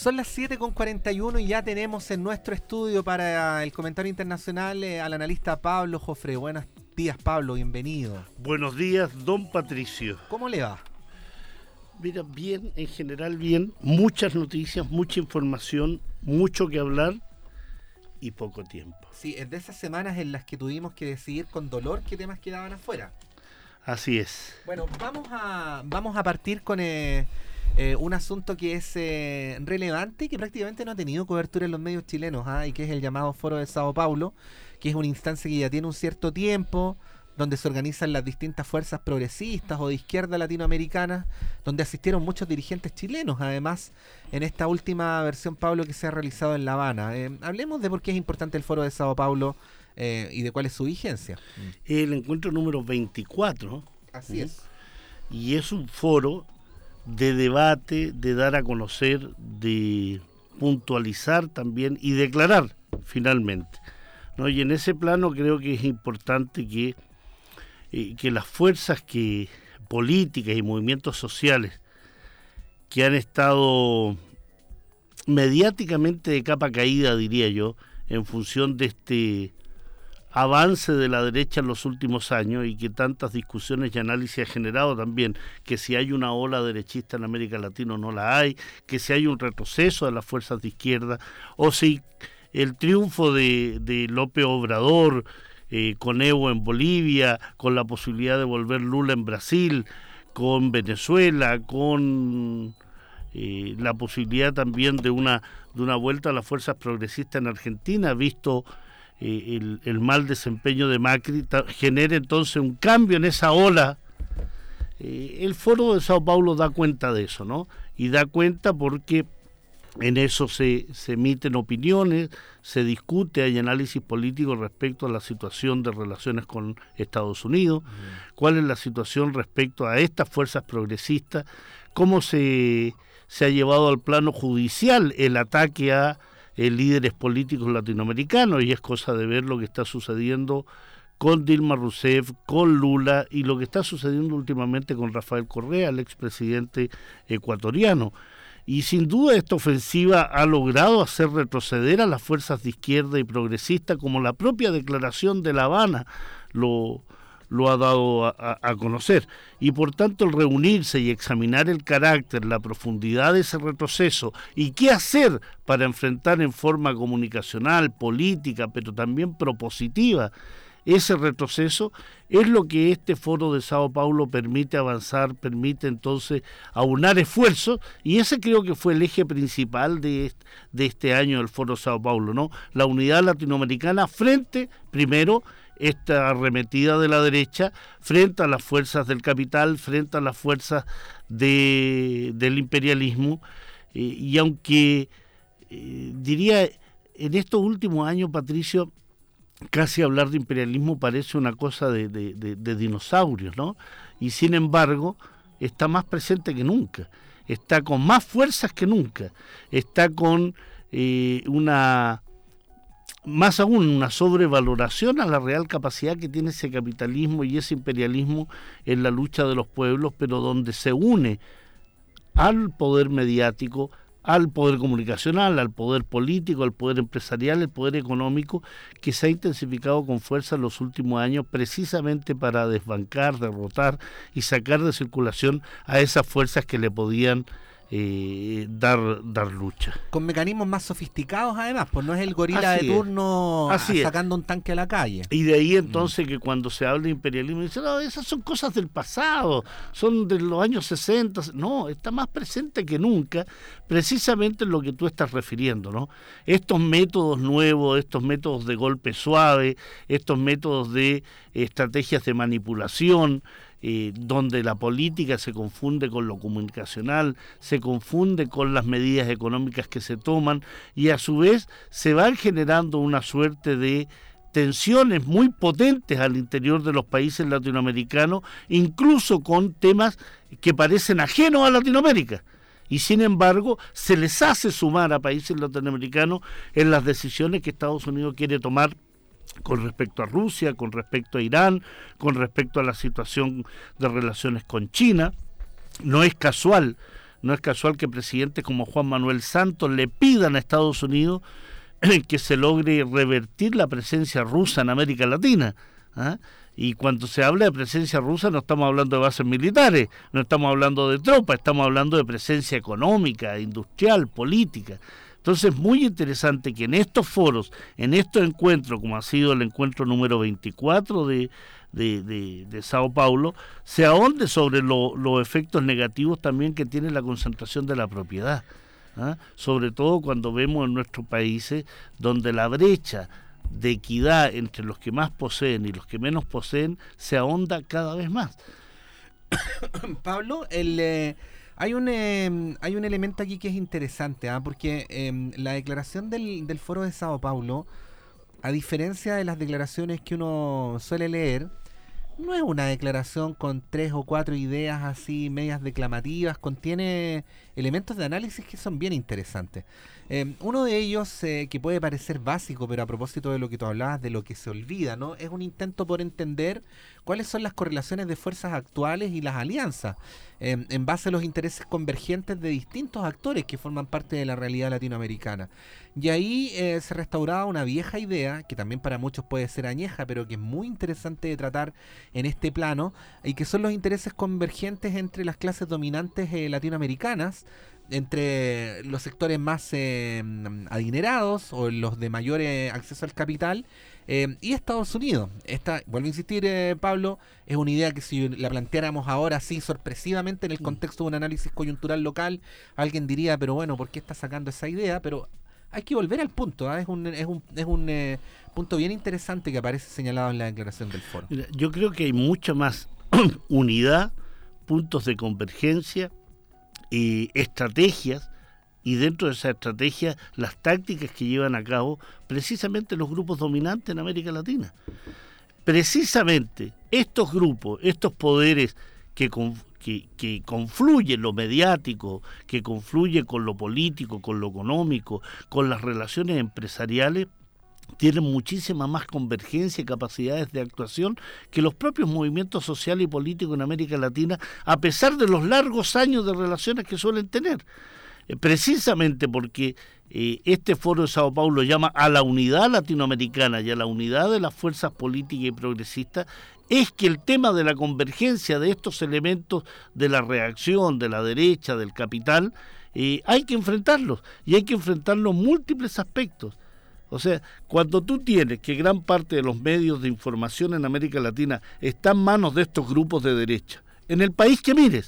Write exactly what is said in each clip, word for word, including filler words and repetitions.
Son las siete con cuarenta y uno y ya tenemos en nuestro estudio para el comentario internacional eh, al analista Pablo Jofré. Buenos días, Pablo, bienvenido. Buenos días, don Patricio. ¿Cómo le va? Mira, bien, en general bien, muchas noticias, mucha información, mucho que hablar y poco tiempo. Sí, es de esas semanas en las que tuvimos que decidir con dolor qué temas quedaban afuera. Así es. Bueno, vamos a, vamos a partir con eh, eh, un asunto que es eh, relevante y que prácticamente no ha tenido cobertura en los medios chilenos, ¿ah? Y que es el llamado Foro de Sao Paulo, que es una instancia que ya tiene un cierto tiempo, donde se organizan las distintas fuerzas progresistas o de izquierda latinoamericanas, donde asistieron muchos dirigentes chilenos, además, en esta última versión, Pablo, que se ha realizado en La Habana. Eh, hablemos de por qué es importante el Foro de Sao Paulo eh, y de cuál es su vigencia. El encuentro número veinticuatro. Así es. Y es un foro de debate, de dar a conocer, de puntualizar también y declarar, finalmente, ¿no? Y en ese plano creo que es importante que que las fuerzas que políticas y movimientos sociales que han estado mediáticamente de capa caída, diría yo, en función de este avance de la derecha en los últimos años y que tantas discusiones y análisis ha generado también, que si hay una ola derechista en América Latina o no la hay, que si hay un retroceso de las fuerzas de izquierda, o si el triunfo de, de López Obrador, Eh, con Evo en Bolivia, con la posibilidad de volver Lula en Brasil, con Venezuela, con eh, la posibilidad también de una de una vuelta a las fuerzas progresistas en Argentina, visto eh, el, el mal desempeño de Macri, ta, genera entonces un cambio en esa ola. Eh, el Foro de Sao Paulo da cuenta de eso, ¿no? Y da cuenta porque en eso se, se emiten opiniones, se discute, hay análisis político respecto a la situación de relaciones con Estados Unidos, mm. cuál es la situación respecto a estas fuerzas progresistas, cómo se, se ha llevado al plano judicial el ataque a eh, líderes políticos latinoamericanos, y es cosa de ver lo que está sucediendo con Dilma Rousseff, con Lula, y lo que está sucediendo últimamente con Rafael Correa, el expresidente ecuatoriano. Y sin duda esta ofensiva ha logrado hacer retroceder a las fuerzas de izquierda y progresista, como la propia declaración de La Habana lo, lo ha dado a, a, a conocer. Y por tanto el reunirse y examinar el carácter, la profundidad de ese retroceso y qué hacer para enfrentar en forma comunicacional, política, pero también propositiva, ese retroceso, es lo que este Foro de Sao Paulo permite avanzar, permite entonces aunar esfuerzos, y ese creo que fue el eje principal de este, de este año del Foro Sao Paulo, ¿no? La unidad latinoamericana frente, primero, esta arremetida de la derecha, frente a las fuerzas del capital, frente a las fuerzas de, del imperialismo, eh, y aunque eh, diría, en estos últimos años, Patricio, casi hablar de imperialismo parece una cosa de, de, de, de dinosaurios, ¿no? Y sin embargo, está más presente que nunca, está con más fuerzas que nunca, está con eh, una, más aún, una sobrevaloración a la real capacidad que tiene ese capitalismo y ese imperialismo en la lucha de los pueblos, pero donde se une al poder mediático, al poder comunicacional, al poder político, al poder empresarial, al poder económico, que se ha intensificado con fuerza en los últimos años precisamente para desbancar, derrotar y sacar de circulación a esas fuerzas que le podían eh, dar, dar lucha. Con mecanismos más sofisticados además, pues no es el gorila Así de turno Así sacando es. un tanque a la calle. Y de ahí entonces mm. que cuando se habla de imperialismo dicen, no, esas son cosas del pasado, son de los años sesenta, no, está más presente que nunca, precisamente en lo que tú estás refiriendo, ¿no? Estos métodos nuevos, estos métodos de golpe suave, estos métodos de estrategias de manipulación, Eh, donde la política se confunde con lo comunicacional, se confunde con las medidas económicas que se toman, y a su vez se van generando una suerte de tensiones muy potentes al interior de los países latinoamericanos, incluso con temas que parecen ajenos a Latinoamérica. Y sin embargo, se les hace sumar a países latinoamericanos en las decisiones que Estados Unidos quiere tomar con respecto a Rusia, con respecto a Irán, con respecto a la situación de relaciones con China. No es casual No es casual que presidentes como Juan Manuel Santos le pidan a Estados Unidos que se logre revertir la presencia rusa en América Latina. ¿Ah? Y cuando se habla de presencia rusa no estamos hablando de bases militares, no estamos hablando de tropas, estamos hablando de presencia económica, industrial, política. Entonces es muy interesante que en estos foros, en estos encuentros, como ha sido el encuentro número veinticuatro de, de, de, de Sao Paulo, se ahonde sobre lo, los efectos negativos también que tiene la concentración de la propiedad. ¿Ah? Sobre todo cuando vemos en nuestros países donde la brecha de equidad entre los que más poseen y los que menos poseen se ahonda cada vez más. Pablo, el... Eh... Hay un eh, hay un elemento aquí que es interesante, ¿eh? porque eh, la declaración del, del Foro de Sao Paulo, a diferencia de las declaraciones que uno suele leer, no es una declaración con tres o cuatro ideas así medias declamativas, contiene elementos de análisis que son bien interesantes. Eh, uno de ellos, eh, que puede parecer básico, pero a propósito de lo que tú hablabas, de lo que se olvida, ¿no? Es un intento por entender cuáles son las correlaciones de fuerzas actuales y las alianzas, eh, en base a los intereses convergentes de distintos actores que forman parte de la realidad latinoamericana. Y ahí eh, se restauraba una vieja idea, que también para muchos puede ser añeja, pero que es muy interesante de tratar en este plano, y que son los intereses convergentes entre las clases dominantes eh, latinoamericanas, entre los sectores más eh, adinerados o los de mayor eh, acceso al capital eh, y Estados Unidos. Esta, vuelvo a insistir, eh, Pablo, es una idea que si la planteáramos ahora así sorpresivamente en el contexto de un análisis coyuntural local, alguien diría, pero bueno, ¿por qué está sacando esa idea? Pero hay que volver al punto, ¿eh? es un, es un, es un eh, punto bien interesante que aparece señalado en la declaración del foro. Mira, yo creo que hay mucha más unidad, puntos de convergencia, y estrategias, y dentro de esas estrategias las tácticas que llevan a cabo precisamente los grupos dominantes en América Latina. Precisamente estos grupos, estos poderes que, que, que confluyen lo mediático, que confluye con lo político, con lo económico, con las relaciones empresariales, tienen muchísima más convergencia y capacidades de actuación que los propios movimientos sociales y políticos en América Latina, a pesar de los largos años de relaciones que suelen tener. Eh, precisamente porque eh, este foro de Sao Paulo llama a la unidad latinoamericana y a la unidad de las fuerzas políticas y progresistas, es que el tema de la convergencia de estos elementos de la reacción, de la derecha, del capital, eh, hay que enfrentarlos, y hay que enfrentarlos en múltiples aspectos. O sea, cuando tú tienes que gran parte de los medios de información en América Latina está en manos de estos grupos de derecha, en el país que mires,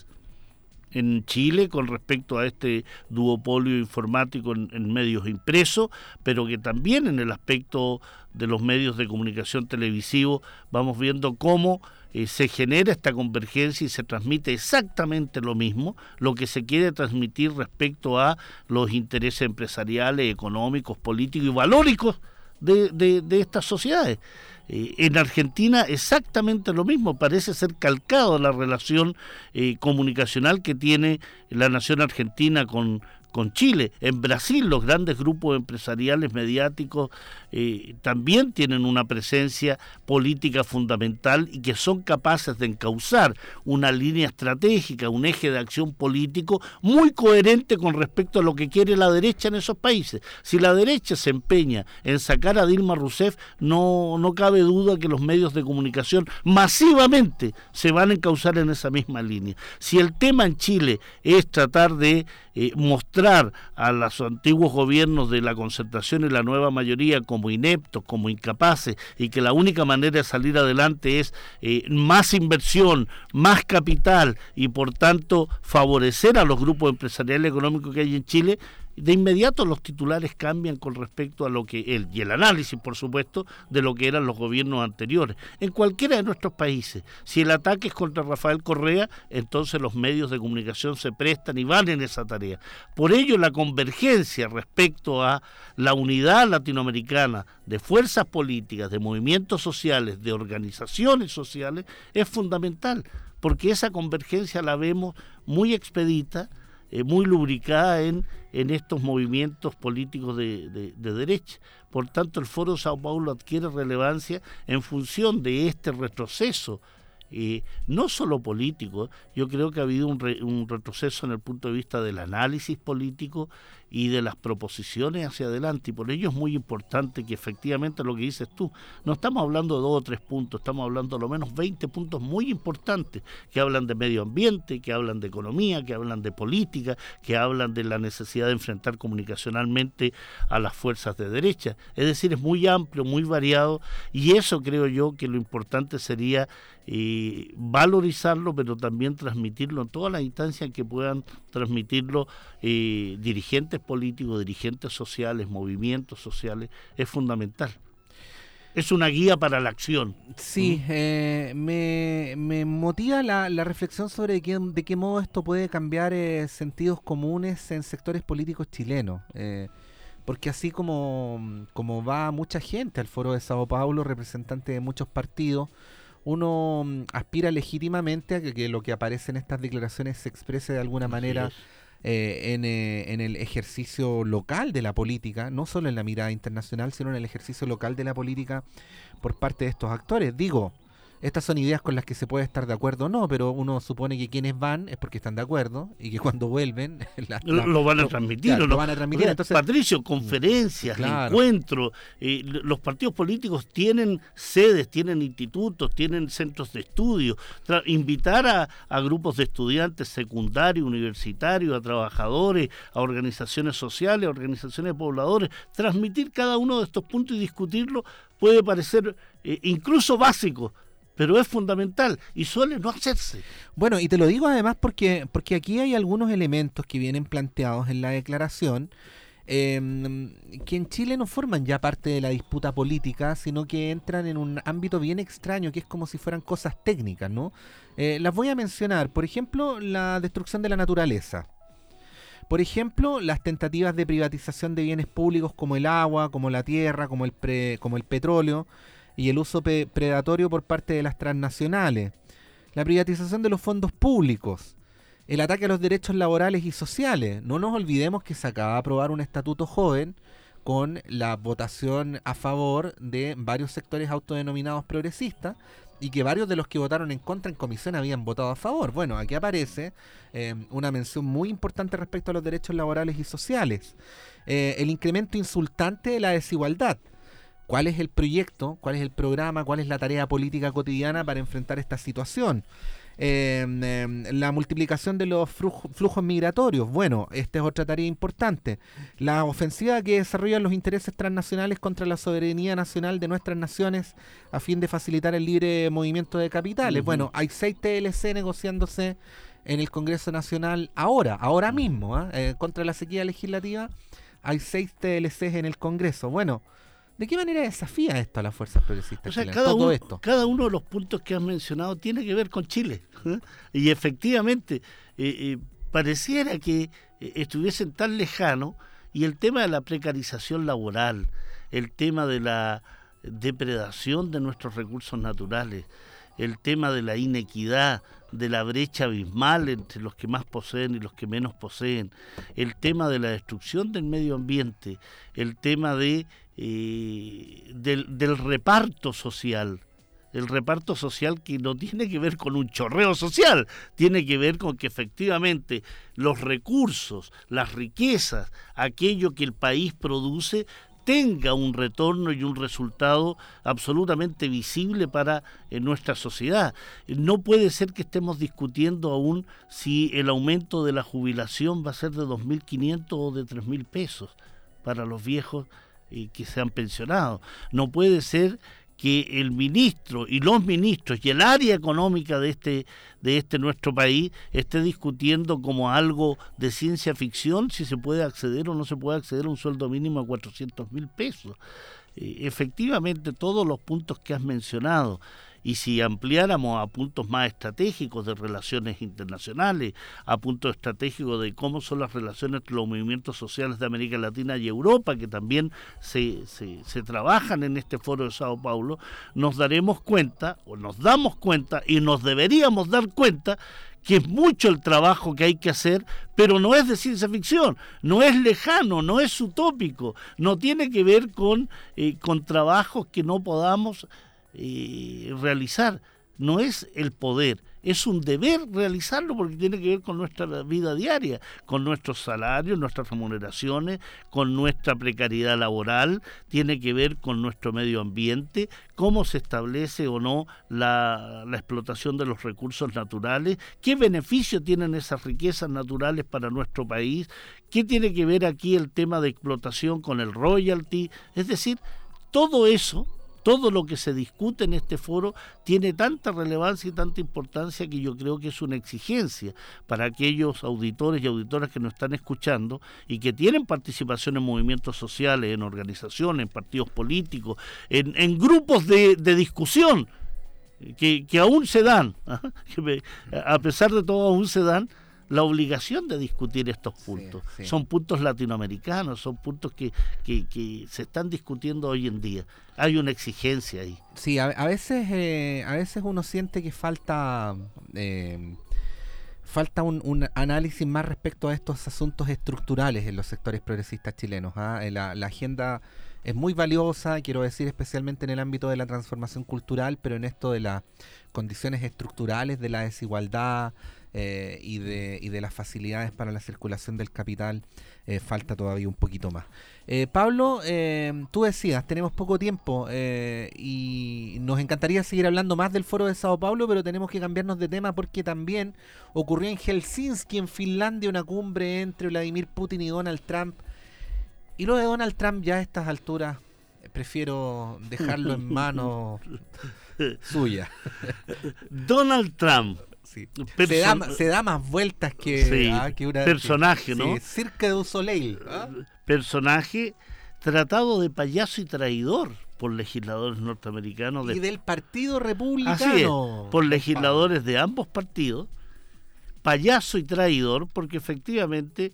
en Chile con respecto a este duopolio informático en, en medios impresos, pero que también en el aspecto de los medios de comunicación televisivos vamos viendo cómo eh, se genera esta convergencia y se transmite exactamente lo mismo, lo que se quiere transmitir respecto a los intereses empresariales, económicos, políticos y valóricos de, de, de estas sociedades. Eh, en Argentina exactamente lo mismo, parece ser calcado la relación eh, comunicacional que tiene la nación argentina con, con Chile. En Brasil los grandes grupos empresariales mediáticos eh, también tienen una presencia política fundamental y que son capaces de encauzar una línea estratégica, un eje de acción político muy coherente con respecto a lo que quiere la derecha en esos países. Si la derecha se empeña en sacar a Dilma Rousseff, no, no cabe duda que los medios de comunicación masivamente se van a encauzar en esa misma línea. Si el tema en Chile es tratar de eh, mostrar a los antiguos gobiernos de la concertación y la nueva mayoría como ineptos, como incapaces, y que la única manera de salir adelante es eh, más inversión, más capital, y por tanto favorecer a los grupos empresariales económicos que hay en Chile, de inmediato los titulares cambian con respecto a lo que él, y el análisis, por supuesto, de lo que eran los gobiernos anteriores. En cualquiera de nuestros países, si el ataque es contra Rafael Correa, entonces los medios de comunicación se prestan y van en esa tarea. Por ello, la convergencia respecto a la unidad latinoamericana de fuerzas políticas, de movimientos sociales, de organizaciones sociales, es fundamental, porque esa convergencia la vemos muy expedita, Eh, muy lubricada en, en estos movimientos políticos de, de, de derecha. Por tanto, el Foro de Sao Paulo adquiere relevancia en función de este retroceso eh, no solo político. Yo creo que ha habido un, re, un retroceso en el punto de vista del análisis político y de las proposiciones hacia adelante, y por ello es muy importante que efectivamente lo que dices tú, no estamos hablando de dos o tres puntos, estamos hablando de lo menos veinte puntos muy importantes, que hablan de medio ambiente, que hablan de economía, que hablan de política, que hablan de la necesidad de enfrentar comunicacionalmente a las fuerzas de derecha. Es decir, es muy amplio, muy variado, y eso creo yo que lo importante sería eh, valorizarlo, pero también transmitirlo en todas las instancias que puedan transmitirlo eh, dirigentes políticos, dirigentes sociales, movimientos sociales. Es fundamental. Es una guía para la acción. Sí, eh, me, me motiva la, la reflexión sobre de qué, de qué modo esto puede cambiar eh, sentidos comunes en sectores políticos chilenos. Eh, porque así como, como va mucha gente al Foro de Sao Paulo, representante de muchos partidos, uno aspira legítimamente a que, que lo que aparece en estas declaraciones se exprese de alguna manera eh, en, eh, en el ejercicio local de la política, no solo en la mirada internacional, sino en el ejercicio local de la política por parte de estos actores. Digo, estas son ideas con las que se puede estar de acuerdo o no, pero uno supone que quienes van es porque están de acuerdo y que cuando vuelven la, la, lo van a lo, transmitir. Claro, lo, lo van a transmitir. O sea, Entonces, Patricio, conferencias, claro. encuentros, eh, los partidos políticos tienen sedes, tienen institutos, tienen centros de estudio. Tra- invitar a, a grupos de estudiantes secundarios, universitarios, a trabajadores, a organizaciones sociales, a organizaciones de pobladores, transmitir cada uno de estos puntos y discutirlo puede parecer eh, incluso básico, pero es fundamental y suele no hacerse. Bueno, y te lo digo además porque, porque aquí hay algunos elementos que vienen planteados en la declaración eh, que en Chile no forman ya parte de la disputa política, sino que entran en un ámbito bien extraño, que es como si fueran cosas técnicas, ¿no? Eh, las voy a mencionar. Por ejemplo, la destrucción de la naturaleza. Por ejemplo, las tentativas de privatización de bienes públicos como el agua, como la tierra, como el, pre, como el petróleo, y el uso pe- predatorio por parte de las transnacionales, la privatización de los fondos públicos, el ataque a los derechos laborales y sociales. No nos olvidemos que se acaba de aprobar un estatuto joven con la votación a favor de varios sectores autodenominados progresistas y que varios de los que votaron en contra en comisión habían votado a favor. Bueno, aquí aparece eh, una mención muy importante respecto a los derechos laborales y sociales. Eh, el incremento insultante de la desigualdad. ¿Cuál es el proyecto, cuál es el programa, cuál es la tarea política cotidiana para enfrentar esta situación? Eh, eh, la multiplicación de los flujos, flujos migratorios. Bueno, esta es otra tarea importante. La ofensiva que desarrollan los intereses transnacionales contra la soberanía nacional de nuestras naciones a fin de facilitar el libre movimiento de capitales. Uh-huh. Bueno, hay seis T L C negociándose en el Congreso Nacional ahora, ahora mismo, ¿eh? Eh, contra la sequía legislativa. Hay seis T L Cs en el Congreso. Bueno, ¿de qué manera desafía esto a las fuerzas progresistas? O sea, chilenas? cada, Todo uno, esto. cada uno de los puntos que has mencionado tiene que ver con Chile. ¿eh? Y efectivamente, eh, eh, pareciera que eh, estuviesen tan lejanos, y el tema de la precarización laboral, el tema de la depredación de nuestros recursos naturales, el tema de la inequidad, de la brecha abismal entre los que más poseen y los que menos poseen, el tema de la destrucción del medio ambiente, el tema de eh, del, del reparto social, el reparto social que no tiene que ver con un chorreo social, tiene que ver con que efectivamente los recursos, las riquezas, aquello que el país produce, tenga un retorno y un resultado absolutamente visible para eh, nuestra sociedad. No puede ser que estemos discutiendo aún si el aumento de la jubilación va a ser de dos mil quinientos o de tres mil pesos para los viejos eh, que se han pensionado. No puede ser que el ministro y los ministros y el área económica de este de este nuestro país esté discutiendo como algo de ciencia ficción si se puede acceder o no se puede acceder a un sueldo mínimo de cuatrocientos mil pesos. Eh, efectivamente, todos los puntos que has mencionado, y si ampliáramos a puntos más estratégicos de relaciones internacionales, a puntos estratégicos de cómo son las relaciones entre los movimientos sociales de América Latina y Europa, que también se, se, se trabajan en este foro de Sao Paulo, nos daremos cuenta, o nos damos cuenta, y nos deberíamos dar cuenta, que es mucho el trabajo que hay que hacer, pero no es de ciencia ficción, no es lejano, no es utópico, no tiene que ver con, eh, con trabajos que no podamos Eh, realizar. no es el poder, es un deber realizarlo porque tiene que ver con nuestra vida diaria, con nuestros salarios, nuestras remuneraciones, con nuestra precariedad laboral, tiene que ver con nuestro medio ambiente, cómo se establece o no la, la explotación de los recursos naturales, qué beneficio tienen esas riquezas naturales para nuestro país, qué tiene que ver aquí el tema de explotación con el royalty, es decir, todo eso. Todo lo que se discute en este foro tiene tanta relevancia y tanta importancia que yo creo que es una exigencia para aquellos auditores y auditoras que nos están escuchando y que tienen participación en movimientos sociales, en organizaciones, en partidos políticos, en, en grupos de, de discusión que, que aún se dan, ¿eh? que me, a pesar de todo aún se dan, la obligación de discutir estos puntos. Sí, sí. Son puntos latinoamericanos, son puntos que, que, que se están discutiendo hoy en día. Hay una exigencia ahí. Sí, a, a veces eh, a veces uno siente que falta eh, falta un, un análisis más respecto a estos asuntos estructurales en los sectores progresistas chilenos. ¿eh? La, la agenda es muy valiosa, quiero decir, especialmente en el ámbito de la transformación cultural, pero en esto de las condiciones estructurales de la desigualdad, Eh, y de y de las facilidades para la circulación del capital eh, falta todavía un poquito más. Eh, Pablo, eh, tú decías, tenemos poco tiempo eh, y nos encantaría seguir hablando más del Foro de Sao Paulo, pero tenemos que cambiarnos de tema porque también ocurrió en Helsinki, en Finlandia, una cumbre entre Vladimir Putin y Donald Trump. Y lo de Donald Trump ya a estas alturas prefiero dejarlo en manos suyas. Donald Trump. Sí. Person- se, da, se da más vueltas que, sí, ah, que una personaje, que, ¿no? Sí, Cirque du Soleil. ¿Ah? Personaje tratado de payaso y traidor por legisladores norteamericanos. De, y del Partido Republicano. Así es, por legisladores de ambos partidos. Payaso y traidor, porque efectivamente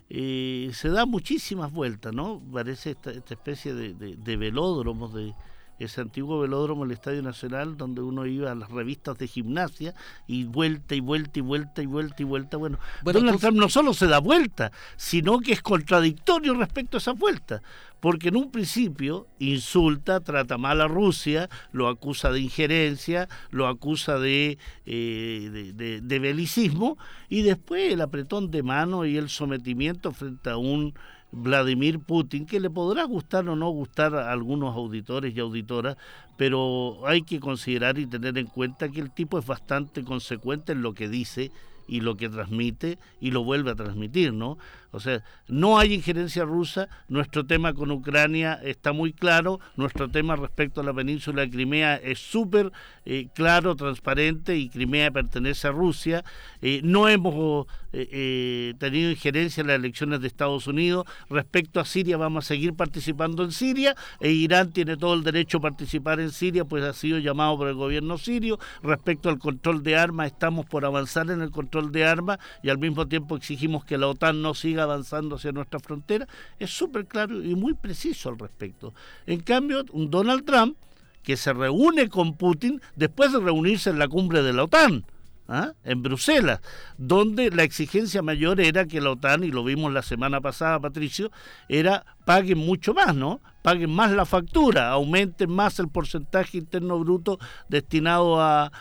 eh, se da muchísimas vueltas, ¿no? Parece esta, esta especie de, de, de velódromos, de ese antiguo velódromo, el Estadio Nacional, donde uno iba a las revistas de gimnasia y vuelta y vuelta y vuelta y vuelta y vuelta. Bueno, bueno Donald Trump no solo se da vuelta, sino que es contradictorio respecto a esa vuelta, porque en un principio insulta, trata mal a Rusia, lo acusa de injerencia, lo acusa de, eh, de, de, de belicismo, y después el apretón de mano y el sometimiento frente a un Vladimir Putin, que le podrá gustar o no gustar a algunos auditores y auditoras, pero hay que considerar y tener en cuenta que el tipo es bastante consecuente en lo que dice y lo que transmite y lo vuelve a transmitir, ¿no? O sea, no hay injerencia rusa, nuestro tema con Ucrania está muy claro, nuestro tema respecto a la península de Crimea es súper eh, claro, transparente, y Crimea pertenece a Rusia. Eh, no hemos eh, eh, tenido injerencia en las elecciones de Estados Unidos. Respecto a Siria, vamos a seguir participando en Siria, e Irán tiene todo el derecho a participar en Siria, pues ha sido llamado por el gobierno sirio. Respecto al control de armas, estamos por avanzar en el control de armas y al mismo tiempo exigimos que la OTAN no siga avanzando hacia nuestra frontera. Es súper claro y muy preciso al respecto. En cambio, un Donald Trump que se reúne con Putin después de reunirse en la cumbre de la OTAN, ¿ah? en Bruselas, donde la exigencia mayor era que la OTAN, y lo vimos la semana pasada, Patricio, era paguen mucho más, ¿no? Paguen más la factura, aumenten más el porcentaje interno bruto destinado a,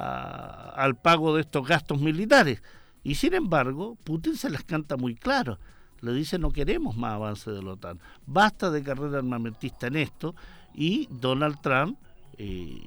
a, al pago de estos gastos militares. Y sin embargo, Putin se las canta muy claro. Le dice: no queremos más avance de la OTAN, basta de carrera armamentista en esto. Y Donald Trump, eh,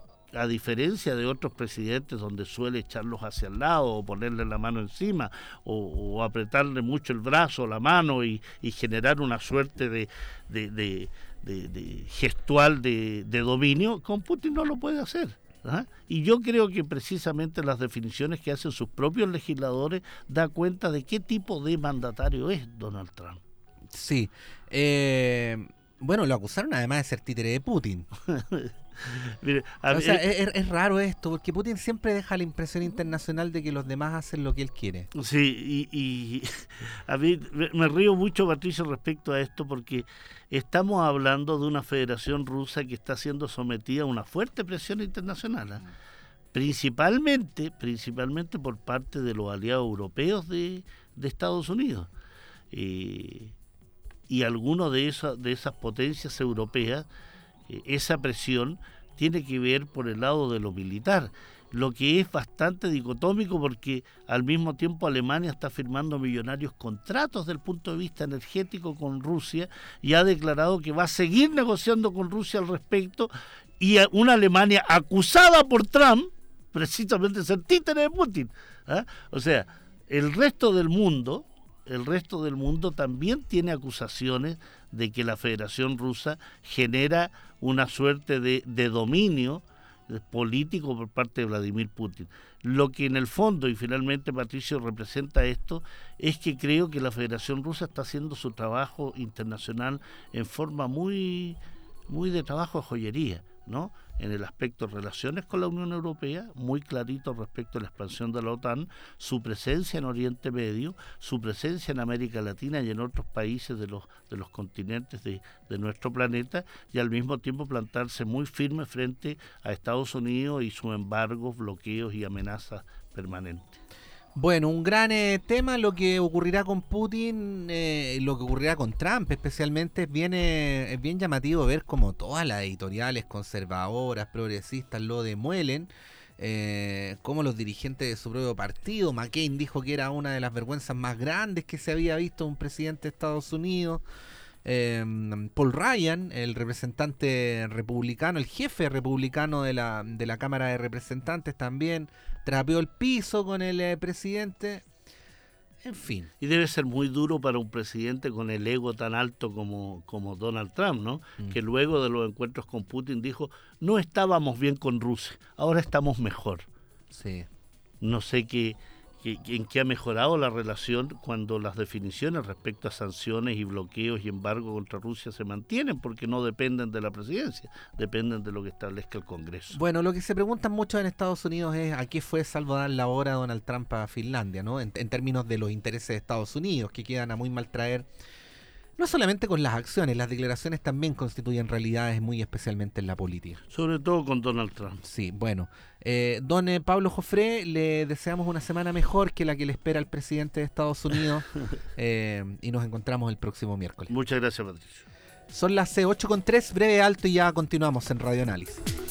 a diferencia de otros presidentes donde suele echarlos hacia el lado o ponerle la mano encima o, o apretarle mucho el brazo, la mano y, y generar una suerte de, de, de, de, de gestual de, de dominio, con Putin no lo puede hacer. ¿Ah? Y yo creo que precisamente las definiciones que hacen sus propios legisladores da cuenta de qué tipo de mandatario es Donald Trump. Sí. Eh, bueno, lo acusaron además de ser títere de Putin. Mire, a, o sea, eh, es, es raro esto, porque Putin siempre deja la impresión internacional de que los demás hacen lo que él quiere. Sí, y, y a mí me río mucho, Patricio, respecto a esto, porque estamos hablando de una federación rusa que está siendo sometida a una fuerte presión internacional, ¿eh? principalmente, principalmente por parte de los aliados europeos de, de Estados Unidos. Eh, y algunos de esas, de esas potencias europeas, esa presión tiene que ver por el lado de lo militar, lo que es bastante dicotómico porque al mismo tiempo Alemania está firmando millonarios contratos desde el punto de vista energético con Rusia y ha declarado que va a seguir negociando con Rusia al respecto, y una Alemania acusada por Trump precisamente de ser títere de Putin, ¿eh? O sea, el resto del mundo, el resto del mundo también tiene acusaciones de que la Federación Rusa genera una suerte de, de dominio político por parte de Vladimir Putin. Lo que en el fondo, y finalmente Patricio representa esto, es que creo que la Federación Rusa está haciendo su trabajo internacional en forma muy, muy de trabajo de joyería, ¿no? En el aspecto de relaciones con la Unión Europea, muy clarito respecto a la expansión de la OTAN, su presencia en Oriente Medio, su presencia en América Latina y en otros países de los de los continentes de, de nuestro planeta, y al mismo tiempo plantarse muy firme frente a Estados Unidos y sus embargos, bloqueos y amenazas permanentes. Bueno, un gran eh, tema lo que ocurrirá con Putin, eh, lo que ocurrirá con Trump especialmente. Es bien, eh, es bien llamativo ver cómo todas las editoriales conservadoras, progresistas lo demuelen, eh, como los dirigentes de su propio partido. McCain dijo que era una de las vergüenzas más grandes que se había visto un presidente de Estados Unidos. Eh, Paul Ryan, el representante republicano, el jefe republicano de la, de la Cámara de Representantes, también trapeó el piso con el eh, presidente. En fin. Y debe ser muy duro para un presidente con el ego tan alto como, como Donald Trump, ¿no? Mm. Que luego de los encuentros con Putin dijo, no estábamos bien con Rusia, ahora estamos mejor. Sí. No sé qué, qué, en qué ha mejorado la relación cuando las definiciones respecto a sanciones y bloqueos y embargo contra Rusia se mantienen, porque no dependen de la presidencia, dependen de lo que establezca el Congreso. Bueno, lo que se preguntan mucho en Estados Unidos es a qué fue salvo dar la hora Donald Trump a Finlandia, ¿no? En, en términos de los intereses de Estados Unidos, que quedan a muy mal traer, no solamente con las acciones, las declaraciones también constituyen realidades muy especialmente en la política. Sobre todo con Donald Trump. Sí, bueno. Eh, don eh, Pablo Jofré, le deseamos una semana mejor que la que le espera al presidente de Estados Unidos eh, y nos encontramos el próximo miércoles. Muchas gracias, Patricio. Son las ocho con tres, breve alto y ya continuamos en Radio Análisis.